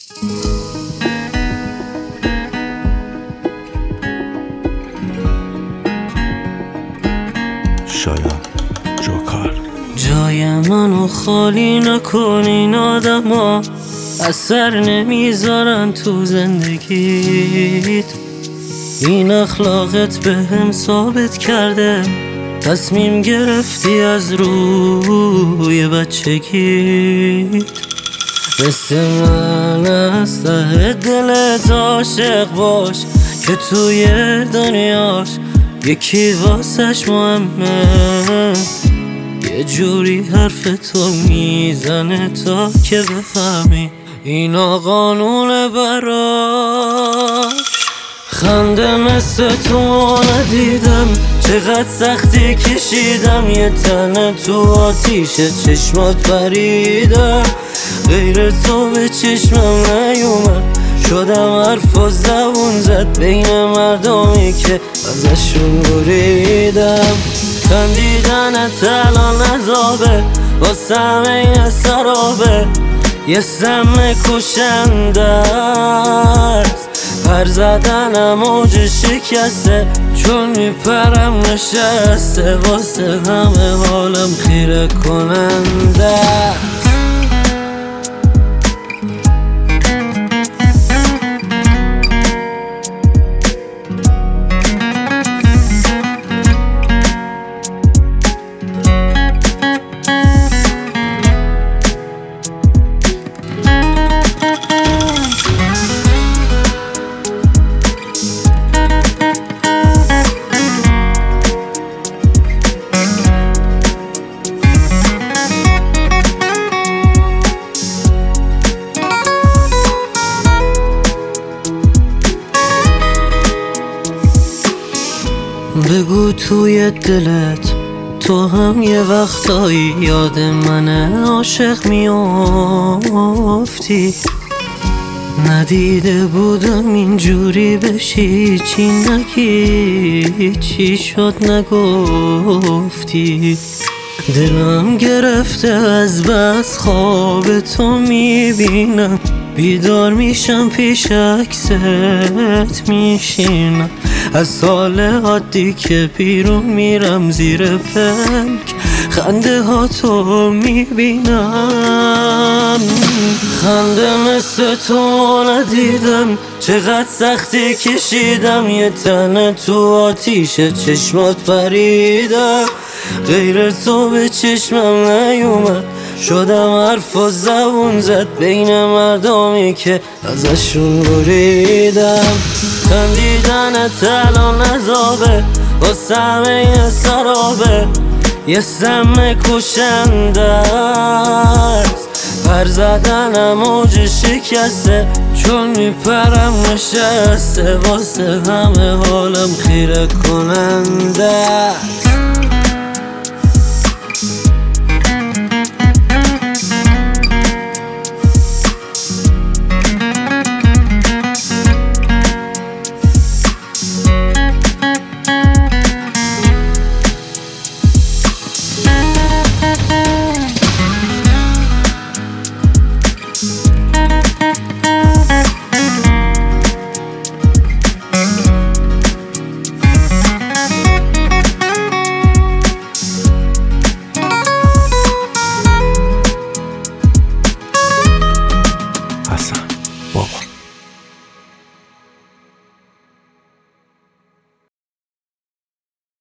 شاید جوکر جای منو خالی نکنین آدما، اثر نمیذارن تو زندگیت. این اخلاقت به هم ثابت کرده تصمیم گرفتی از روی بچگیت. مثل من از ته دلت عاشق باش که توی دنیاش یکی واسش مهمه. یه جوری حرف تو میزنه تا که بفهمی اینا قانونه براش. خنده مثل تو ندیدم، چقدر سختی کشیدم. یه تنه تو آتیش چشمات پریدم، غیر تو به چشمم نیومد. شدم حرف و زبون زد بین مردمی که ازشون بریدم. خندیدنت الان عذابه، واسه یه سرابه، یه سم کشنده است. پر زدنم موج شکسته، چون میپرم نشسته. واسه همه حالم خیره کننده. بگو توی دلت تو هم یه وقتایی یاد من عاشق میافتی. ندیده بودم اینجوری بشی، چی نگی چی شد نگفتی. دلم گرفته از بس خواب تو میبینم، بیدار میشم پیش عکست میشینم. از حال عادی که بیرون میرم زیر پلک خنده ها تو میبینم. خنده مثل تو ندیدم، چقدر سختی کشیدم. یه تنه تو آتیش چشمات پریدم، غیر تو به چشمم نیومد. شدم حرف و زبون زد بین مردمی که ازشون بریدم. خندیدنت الان عذابه، واسه همه یه سرابه، یه سم کشنده است. پر زدنم موج شکسته، چون میپرم نشسته. واسه همه حالم خیره کننده.